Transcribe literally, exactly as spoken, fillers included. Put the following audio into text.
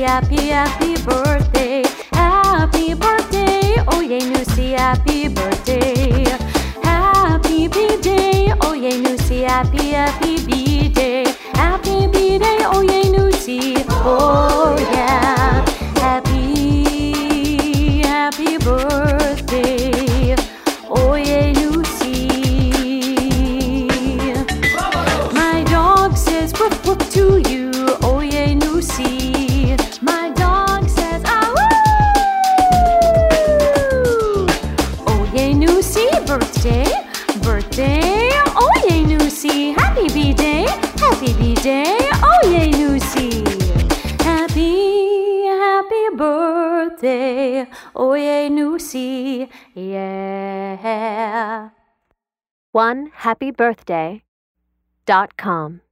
happy, happy birthday. Happy birthday, oh yay, Nusi, happy birthday. Happy B-day, oh yay, Nusi, happy, happy B-day. Happy B-day, oh yay, Nusi, oh yeah. Happy, happy birthday, oh yay, Nusi. My dog says woof woof to you, oh yay, Nusi. My dog says ah woo. Oh yay, Nusi, birthday, birthday, oh yay, Nusi. Happy B-day, happy B-day, oh yay, Nusi. Happy, happy birthday, oh yay, Nusi, yeah. one happy birthday dot com